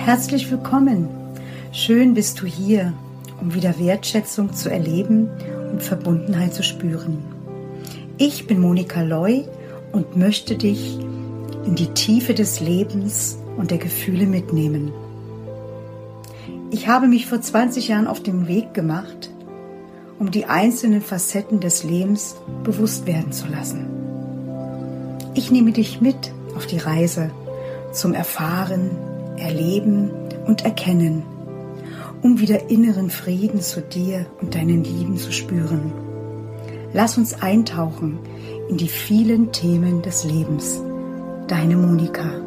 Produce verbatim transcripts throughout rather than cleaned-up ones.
Herzlich willkommen. Schön bist du hier, um wieder Wertschätzung zu erleben und Verbundenheit zu spüren. Ich bin Monika Loy und möchte dich in die Tiefe des Lebens und der Gefühle mitnehmen. Ich habe mich vor zwanzig Jahren auf den Weg gemacht, um die einzelnen Facetten des Lebens bewusst werden zu lassen. Ich nehme dich mit auf die Reise zum Erfahren, Erleben und Erkennen, um wieder inneren Frieden zu dir und deinen Lieben zu spüren. Lass uns eintauchen in die vielen Themen des Lebens. Deine Monika.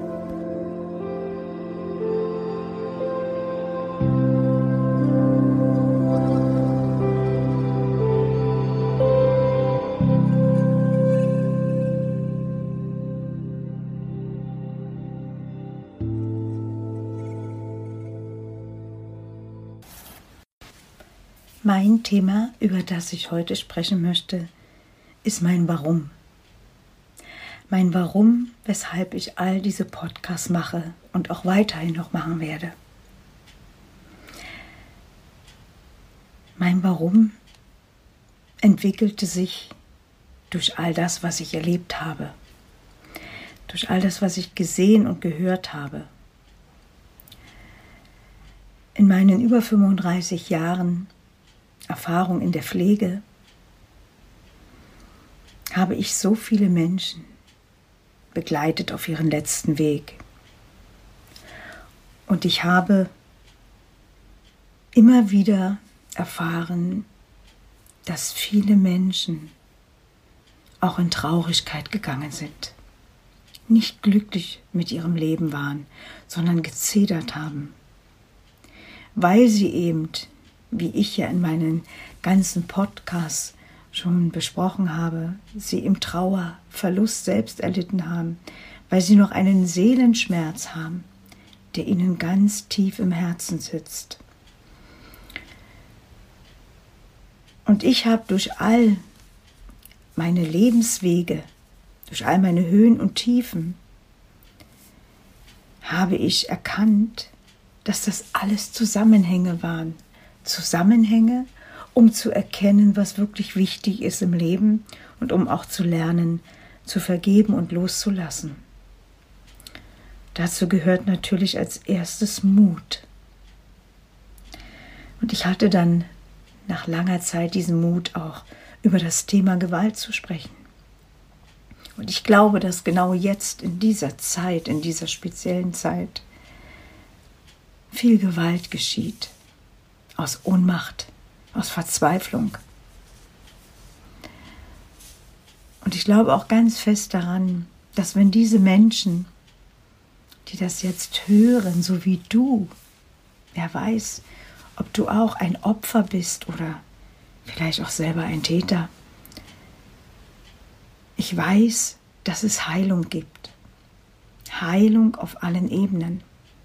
Mein Thema, über das ich heute sprechen möchte, ist mein Warum. Mein Warum, weshalb ich all diese Podcasts mache und auch weiterhin noch machen werde. Mein Warum entwickelte sich durch all das, was ich erlebt habe, durch all das, was ich gesehen und gehört habe. In meinen über fünfunddreißig Jahren Erfahrung in der Pflege habe ich so viele Menschen begleitet auf ihren letzten Weg. Und ich habe immer wieder erfahren, dass viele Menschen auch in Traurigkeit gegangen sind, nicht glücklich mit ihrem Leben waren, sondern gezedert haben, weil sie eben, wie ich ja in meinen ganzen Podcasts schon besprochen habe, sie im Trauer, Verlust selbst erlitten haben, weil sie noch einen Seelenschmerz haben, der ihnen ganz tief im Herzen sitzt. Und ich habe durch all meine Lebenswege, durch all meine Höhen und Tiefen, habe ich erkannt, dass das alles Zusammenhänge waren. Zusammenhänge, um zu erkennen, was wirklich wichtig ist im Leben und um auch zu lernen, zu vergeben und loszulassen. Dazu gehört natürlich als erstes Mut. Und ich hatte dann nach langer Zeit diesen Mut, auch über das Thema Gewalt zu sprechen. Und ich glaube, dass genau jetzt, in dieser Zeit, in dieser speziellen Zeit, viel Gewalt geschieht. Aus Ohnmacht, aus Verzweiflung. Und ich glaube auch ganz fest daran, dass wenn diese Menschen, die das jetzt hören, so wie du, wer weiß, ob du auch ein Opfer bist oder vielleicht auch selber ein Täter. Ich weiß, dass es Heilung gibt. Heilung auf allen Ebenen.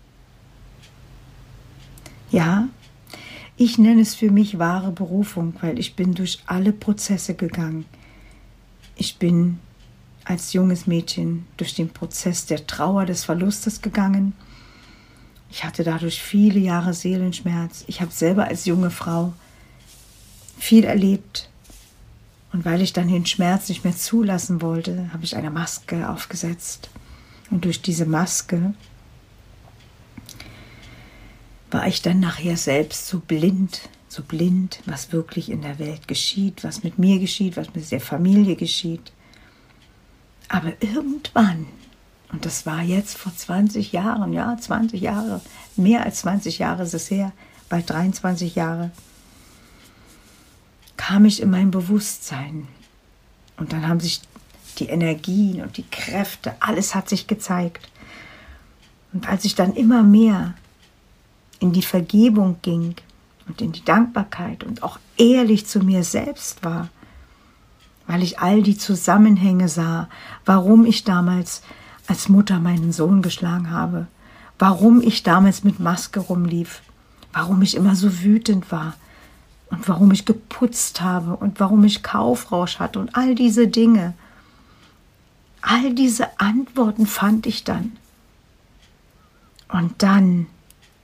Ja, ich nenne es für mich wahre Berufung, weil ich bin durch alle Prozesse gegangen. Ich bin als junges Mädchen durch den Prozess der Trauer, des Verlustes gegangen. Ich hatte dadurch viele Jahre Seelenschmerz. Ich habe selber als junge Frau viel erlebt. Und weil ich dann den Schmerz nicht mehr zulassen wollte, habe ich eine Maske aufgesetzt. Und durch diese Maske war ich dann nachher selbst so blind, so blind, was wirklich in der Welt geschieht, was mit mir geschieht, was mit der Familie geschieht. Aber irgendwann, und das war jetzt vor zwanzig Jahren, ja, zwanzig Jahre, mehr als zwanzig Jahre ist es her, bald dreiundzwanzig Jahre, kam ich in mein Bewusstsein. Und dann haben sich die Energien und die Kräfte, alles hat sich gezeigt. Und als ich dann immer mehr in die Vergebung ging und in die Dankbarkeit und auch ehrlich zu mir selbst war, weil ich all die Zusammenhänge sah, warum ich damals als Mutter meinen Sohn geschlagen habe, warum ich damals mit Maske rumlief, warum ich immer so wütend war und warum ich geputzt habe und warum ich Kaufrausch hatte und all diese Dinge. All diese Antworten fand ich dann. Und dann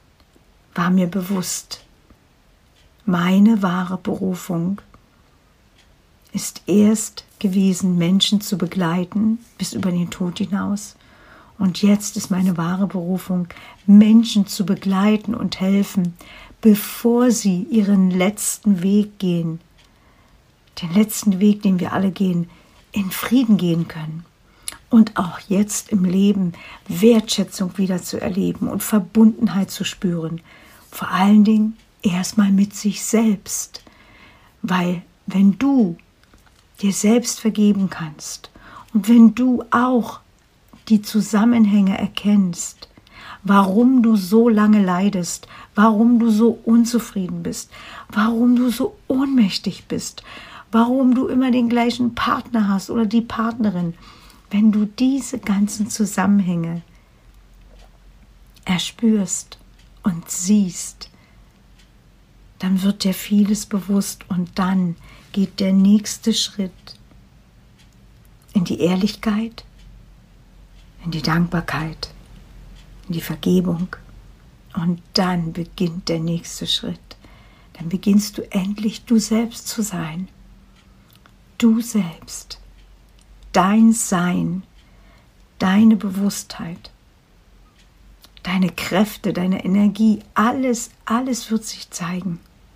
war mir bewusst, meine wahre Berufung ist erst gewesen, Menschen zu begleiten bis über den Tod hinaus. Und jetzt ist meine wahre Berufung, Menschen zu begleiten und helfen, bevor sie ihren letzten Weg gehen, den letzten Weg, den wir alle gehen, in Frieden gehen können. Und auch jetzt im Leben Wertschätzung wieder zu erleben und Verbundenheit zu spüren. Vor allen Dingen erstmal mit sich selbst. Weil wenn du dir selbst vergeben kannst und wenn du auch die Zusammenhänge erkennst, warum du so lange leidest, warum du so unzufrieden bist, warum du so ohnmächtig bist, warum du immer den gleichen Partner hast oder die Partnerin, wenn du diese ganzen Zusammenhänge erspürst und siehst, dann wird dir vieles bewusst und dann geht der nächste Schritt in die Ehrlichkeit, in die Dankbarkeit, in die Vergebung und dann beginnt der nächste Schritt. Dann beginnst du endlich du selbst zu sein. Du selbst, dein Sein, deine Bewusstheit, deine Kräfte, deine Energie, alles, alles wird sich zeigen.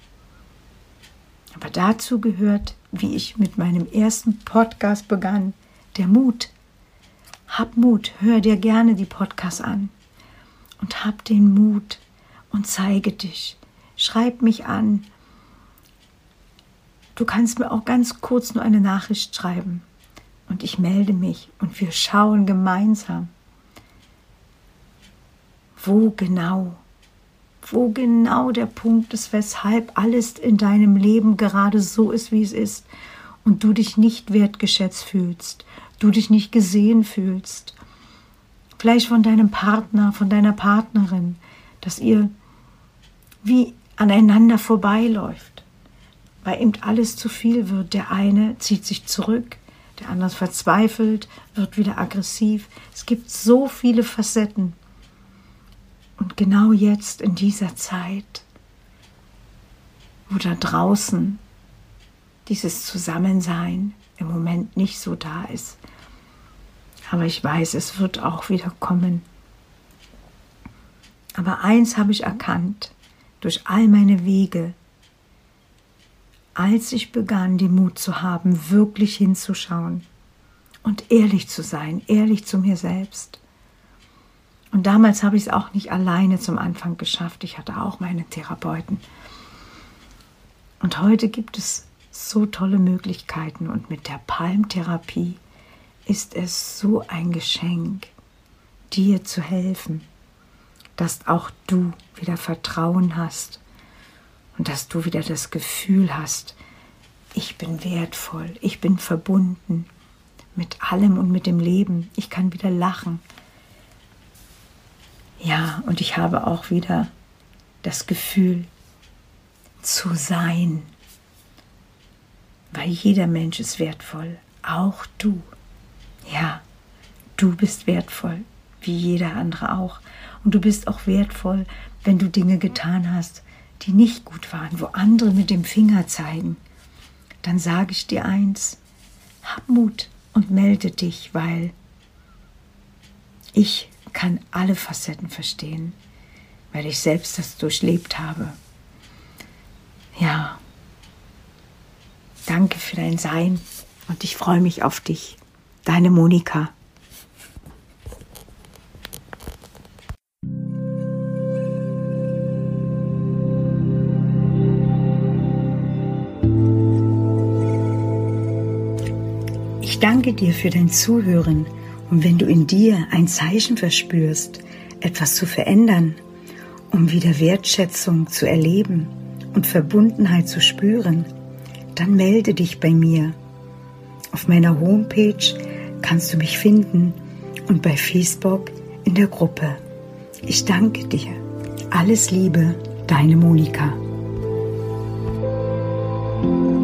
Aber dazu gehört, wie ich mit meinem ersten Podcast begann, der Mut. Hab Mut, hör dir gerne die Podcasts an und hab den Mut und zeige dich. Schreib mich an. Du kannst mir auch ganz kurz nur eine Nachricht schreiben und ich melde mich und wir schauen gemeinsam, wo genau, wo genau der Punkt ist, weshalb alles in deinem Leben gerade so ist, wie es ist und du dich nicht wertgeschätzt fühlst, du dich nicht gesehen fühlst. Vielleicht von deinem Partner, von deiner Partnerin, dass ihr wie aneinander vorbeiläuft, weil eben alles zu viel wird. Der eine zieht sich zurück, der andere verzweifelt, wird wieder aggressiv. Es gibt so viele Facetten. Und genau jetzt in dieser Zeit, wo da draußen dieses Zusammensein im Moment nicht so da ist, aber ich weiß, es wird auch wieder kommen. Aber eins habe ich erkannt, durch all meine Wege, als ich begann, den Mut zu haben, wirklich hinzuschauen und ehrlich zu sein, ehrlich zu mir selbst. Und damals habe ich es auch nicht alleine zum Anfang geschafft. Ich hatte auch meine Therapeuten. Und heute gibt es so tolle Möglichkeiten. Und mit der Palmtherapie ist es so ein Geschenk, dir zu helfen, dass auch du wieder Vertrauen hast und dass du wieder das Gefühl hast, ich bin wertvoll, ich bin verbunden mit allem und mit dem Leben. Ich kann wieder lachen. Ja, und ich habe auch wieder das Gefühl zu sein, weil jeder Mensch ist wertvoll, auch du. Ja, du bist wertvoll, wie jeder andere auch. Und du bist auch wertvoll, wenn du Dinge getan hast, die nicht gut waren, wo andere mit dem Finger zeigen. Dann sage ich dir eins, hab Mut und melde dich, weil ich kann alle Facetten verstehen, weil ich selbst das durchlebt habe. Ja, danke für dein Sein und ich freue mich auf dich. Deine Monika. Ich danke dir für dein Zuhören und wenn du in dir ein Zeichen verspürst, etwas zu verändern, um wieder Wertschätzung zu erleben und Verbundenheit zu spüren, dann melde dich bei mir. Auf meiner Homepage kannst du mich finden und bei Facebook in der Gruppe. Ich danke dir. Alles Liebe, deine Monika.